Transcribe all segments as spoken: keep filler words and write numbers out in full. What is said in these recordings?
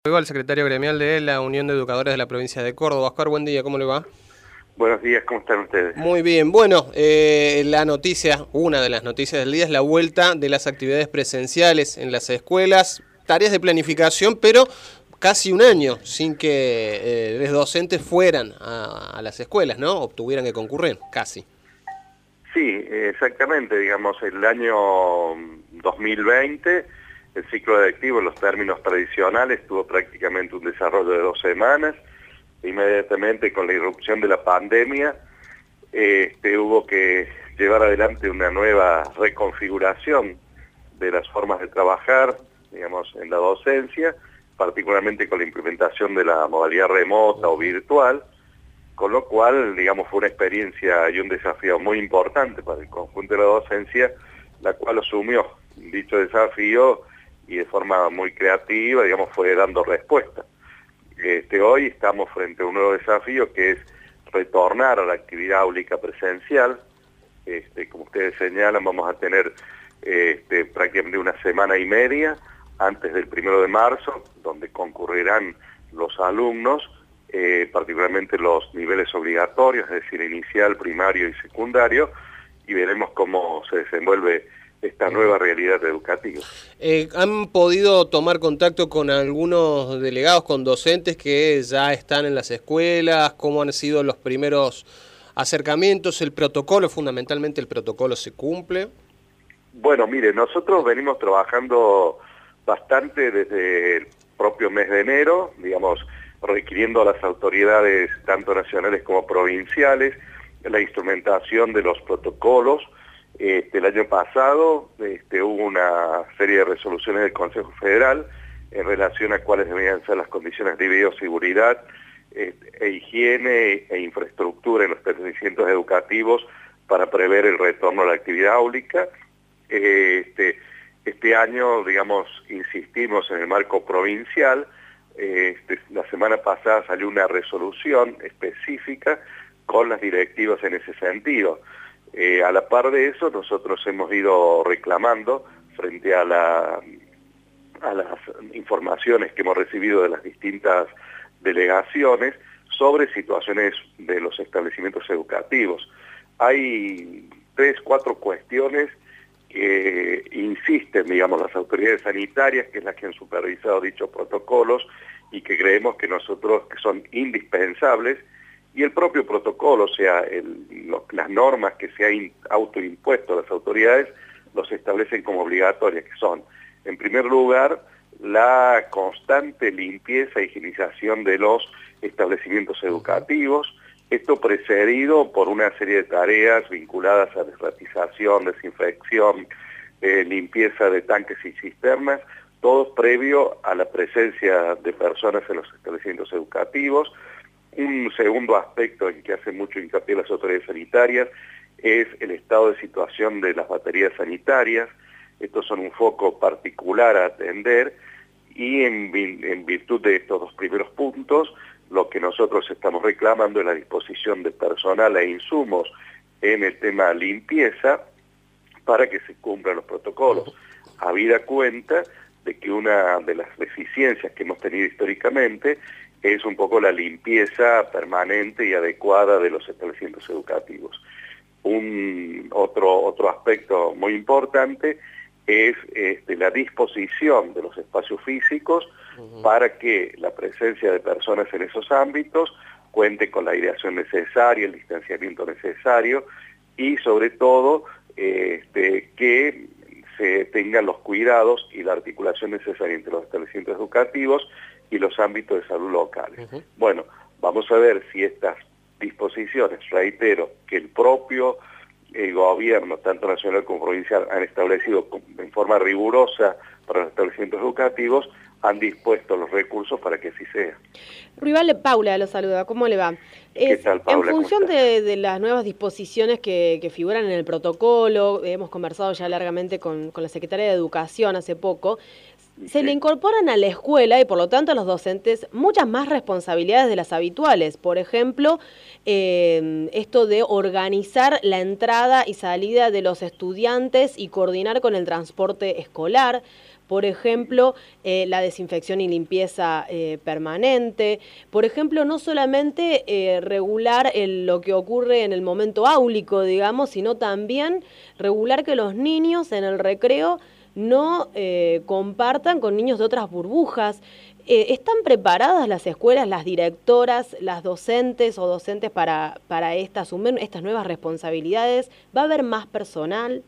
Al secretario gremial de la Unión de Educadores de la provincia de Córdoba. Oscar, buen día, ¿cómo le va? Buenos días, ¿cómo están ustedes? Muy bien, bueno, eh, la noticia, una de las noticias del día es la vuelta de las actividades presenciales en las escuelas, tareas de planificación, pero casi un año sin que eh, los docentes fueran a, a las escuelas, ¿no? O tuvieran que concurrir, casi. Sí, exactamente, digamos, el año dos mil veinte, el ciclo lectivo en los términos tradicionales tuvo prácticamente un desarrollo de dos semanas. Inmediatamente con la irrupción de la pandemia, este, hubo que llevar adelante una nueva reconfiguración de las formas de trabajar, digamos, en la docencia, particularmente con la implementación de la modalidad remota o virtual, con lo cual, digamos, fue una experiencia y un desafío muy importante para el conjunto de la docencia, la cual asumió dicho desafío y de forma muy creativa, digamos, fue dando respuesta. Este, hoy estamos frente a un nuevo desafío que es retornar a la actividad áulica presencial. Este, como ustedes señalan, vamos a tener este, prácticamente una semana y media antes del primero de marzo, donde concurrirán los alumnos, eh, particularmente los niveles obligatorios, es decir, inicial, primario y secundario, y veremos cómo se desenvuelve esta nueva realidad educativa. Eh, ¿Han podido tomar contacto con algunos delegados, con docentes que ya están en las escuelas? ¿Cómo han sido los primeros acercamientos? ¿El protocolo, fundamentalmente el protocolo, se cumple? Bueno, mire, nosotros venimos trabajando bastante desde el propio mes de enero, digamos, requiriendo a las autoridades, tanto nacionales como provinciales, la instrumentación de los protocolos. Este, el año pasado este, hubo una serie de resoluciones del Consejo Federal en relación a cuáles deberían ser las condiciones de bioseguridad eh, e higiene e infraestructura en los establecimientos educativos para prever el retorno a la actividad áulica. Eh, este, este año, digamos, insistimos en el marco provincial. Eh, este, la semana pasada salió una resolución específica con las directivas en ese sentido. Eh, a la par de eso, nosotros hemos ido reclamando frente a, la, a las informaciones que hemos recibido de las distintas delegaciones sobre situaciones de los establecimientos educativos. Hay tres, cuatro cuestiones que insisten, digamos, las autoridades sanitarias, que es las que han supervisado dichos protocolos y que creemos que nosotros que son indispensables. Y el propio protocolo, o sea, el, lo, las normas que se han autoimpuesto a las autoridades, los establecen como obligatorias, que son, en primer lugar, la constante limpieza e higienización de los establecimientos educativos, esto precedido por una serie de tareas vinculadas a desratización, desinfección, eh, limpieza de tanques y cisternas, todo previo a la presencia de personas en los establecimientos educativos. Un segundo aspecto en que hace mucho hincapié las autoridades sanitarias es el estado de situación de las baterías sanitarias. Estos son un foco particular a atender y en, en virtud de estos dos primeros puntos, lo que nosotros estamos reclamando es la disposición de personal e insumos en el tema limpieza para que se cumplan los protocolos. Habida cuenta de que una de las deficiencias que hemos tenido históricamente es un poco la limpieza permanente y adecuada de los establecimientos educativos. Un otro, otro aspecto muy importante es este, la disposición de los espacios físicos uh-huh. para que la presencia de personas en esos ámbitos cuente con la aireación necesaria, el distanciamiento necesario y sobre todo este, que se tengan los cuidados y la articulación necesaria entre los establecimientos educativos y los ámbitos de salud locales. Uh-huh. Bueno, vamos a ver si estas disposiciones, reitero, que el propio eh, gobierno, tanto nacional como provincial, han establecido en forma rigurosa para los establecimientos educativos, han dispuesto los recursos para que así sea. Ruibal, Paula lo saluda, ¿cómo le va? ¿Qué tal, Paula? En función de, de las nuevas disposiciones que, que figuran en el protocolo, hemos conversado ya largamente con, con la Secretaria de Educación hace poco, se sí. le incorporan a la escuela y por lo tanto a los docentes muchas más responsabilidades de las habituales. Por ejemplo, eh, esto de organizar la entrada y salida de los estudiantes y coordinar con el transporte escolar. Por ejemplo, eh, la desinfección y limpieza eh, permanente. Por ejemplo, no solamente eh, regular el, lo que ocurre en el momento áulico, digamos, sino también regular que los niños en el recreo no eh, compartan con niños de otras burbujas. Eh, ¿Están preparadas las escuelas, las directoras, las docentes o docentes para, para esta, asumir estas nuevas responsabilidades? ¿Va a haber más personal?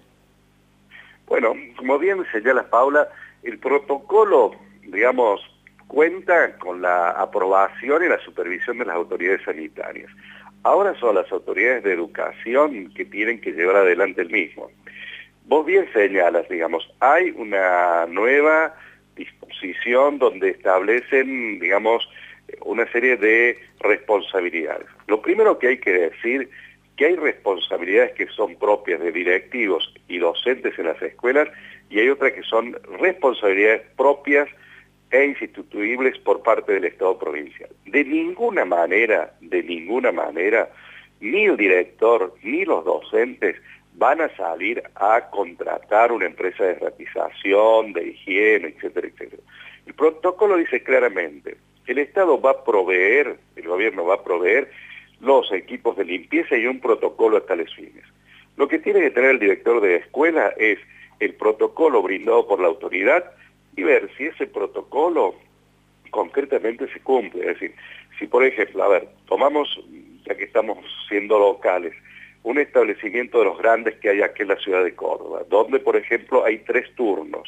Bueno, como bien señala Paula, el protocolo, digamos, cuenta con la aprobación y la supervisión de las autoridades sanitarias. Ahora son las autoridades de educación que tienen que llevar adelante el mismo. Vos bien señalas, digamos, hay una nueva disposición donde establecen, digamos, una serie de responsabilidades. Lo primero que hay que decir, que hay responsabilidades que son propias de directivos y docentes en las escuelas, y hay otras que son responsabilidades propias e insustituibles por parte del Estado provincial. De ninguna manera, de ninguna manera, ni el director ni los docentes van a salir a contratar una empresa de ratización, de higiene, etcétera, etcétera. El protocolo dice claramente que el Estado va a proveer, el gobierno va a proveer los equipos de limpieza y un protocolo a tales fines. Lo que tiene que tener el director de escuela es el protocolo brindado por la autoridad y ver si ese protocolo concretamente se cumple. Es decir, si por ejemplo, a ver, tomamos, ya que estamos siendo locales, un establecimiento de los grandes que hay aquí en la ciudad de Córdoba, donde por ejemplo hay tres turnos,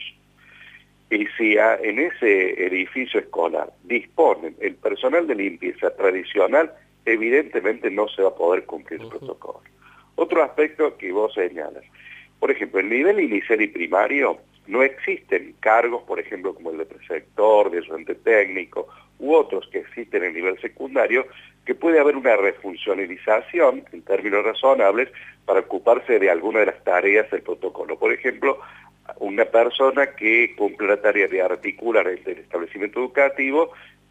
y si a, en ese edificio escolar disponen el personal de limpieza tradicional, evidentemente no se va a poder cumplir el protocolo. Otro aspecto que vos señalas, por ejemplo, en nivel inicial y primario no existen cargos, por ejemplo, como el de preceptor, de ayudante técnico, u otros que existen en nivel secundario, que puede haber una refuncionalización en términos razonables para ocuparse de alguna de las tareas del protocolo. Por ejemplo, una persona que cumple la tarea de articular entre el establecimiento educativo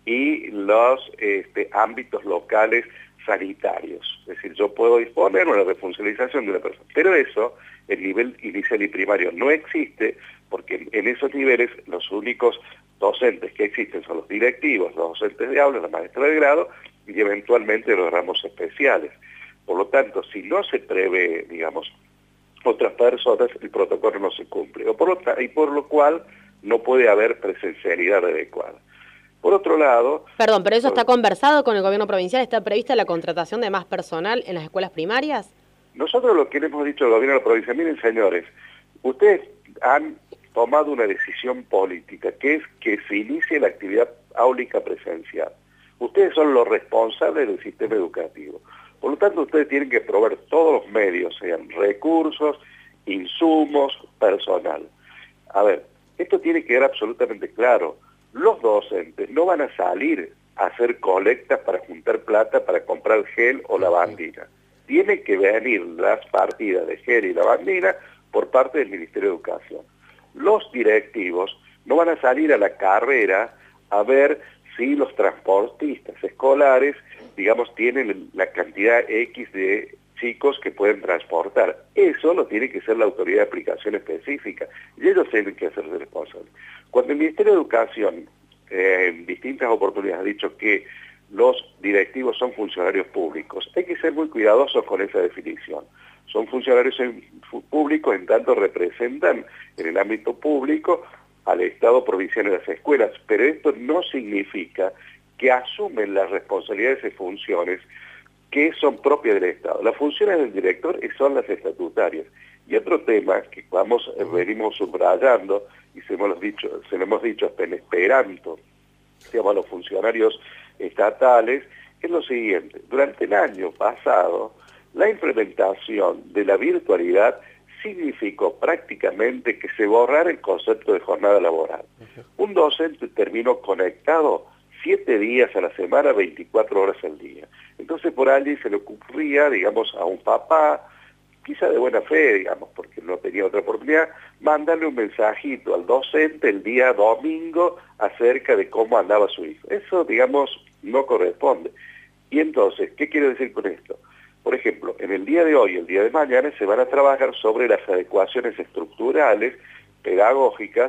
y los este, ámbitos locales sanitarios. Es decir, yo puedo disponer una refuncionalización de una persona. Pero eso, en nivel inicial y primario, no existe, porque en esos niveles los únicos docentes que existen son los directivos, los docentes de aula, la maestra de grado y eventualmente los ramos especiales. Por lo tanto, si no se prevé, digamos, otras personas, el protocolo no se cumple. O por lo, y por lo cual no puede haber presencialidad adecuada. Por otro lado... Perdón, ¿pero eso por, está conversado con el gobierno provincial? ¿Está prevista la contratación de más personal en las escuelas primarias? Nosotros lo que le hemos dicho al gobierno de la provincia, miren señores, ustedes han tomado una decisión política, que es que se inicie la actividad áulica presencial. Ustedes son los responsables del sistema educativo. Por lo tanto, ustedes tienen que proveer todos los medios, sean recursos, insumos, personal. A ver, esto tiene que quedar absolutamente claro. Los docentes no van a salir a hacer colectas para juntar plata para comprar gel o lavandina. Tienen que venir las partidas de gel y lavandina por parte del Ministerio de Educación. Los directivos no van a salir a la carrera a ver si los transportistas escolares, digamos, tienen la cantidad X de chicos que pueden transportar. Eso lo tiene que ser la autoridad de aplicación específica y ellos tienen que hacerse responsables. Cuando el Ministerio de Educación eh, en distintas oportunidades ha dicho que los directivos son funcionarios públicos, hay que ser muy cuidadosos con esa definición. Son funcionarios en, públicos en tanto representan en el ámbito público al Estado provincial y las escuelas, pero esto no significa que asumen las responsabilidades y funciones que son propias del Estado. Las funciones del director son las estatutarias. Y otro tema que vamos, venimos subrayando, y se lo hemos dicho, se lo hemos dicho hasta en esperanto, digamos, a los funcionarios estatales, es lo siguiente. Durante el año pasado, la implementación de la virtualidad significó prácticamente que se borrara el concepto de jornada laboral. Un docente terminó conectado siete días a la semana, veinticuatro horas al día. Entonces por allí se le ocurría, digamos, a un papá, quizá de buena fe, digamos, porque no tenía otra oportunidad, mandarle un mensajito al docente el día domingo acerca de cómo andaba su hijo. Eso, digamos, no corresponde. Y entonces, ¿qué quiero decir con esto? Por ejemplo, en el día de hoy y el día de mañana se van a trabajar sobre las adecuaciones estructurales, pedagógicas,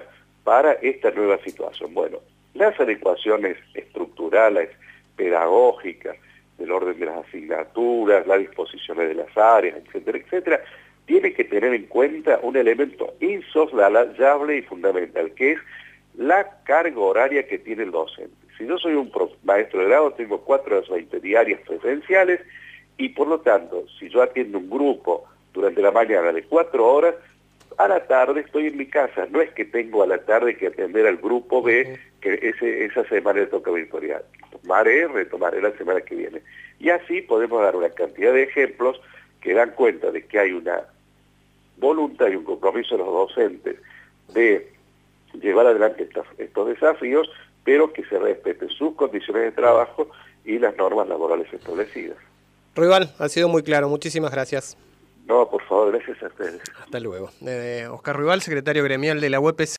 para esta nueva situación? Bueno, las adecuaciones estructurales, pedagógicas, del orden de las asignaturas, las disposiciones de las áreas, etcétera, etcétera, tiene que tener en cuenta un elemento insoslayable y fundamental, que es la carga horaria que tiene el docente. Si yo soy un maestro de grado, tengo cuatro horas veinte diarias presenciales y por lo tanto, si yo atiendo un grupo durante la mañana de cuatro horas, a la tarde estoy en mi casa. No es que tengo a la tarde que atender al grupo B, que ese, esa semana le toca virtualidad. Tomaré, retomaré la semana que viene. Y así podemos dar una cantidad de ejemplos que dan cuenta de que hay una voluntad y un compromiso de los docentes de llevar adelante estos, estos desafíos, pero que se respeten sus condiciones de trabajo y las normas laborales establecidas. Ruibal, ha sido muy claro. Muchísimas gracias. No, por favor, gracias a ustedes. Hasta luego. Eh, Oscar Ruibal, secretario gremial de la U E P C.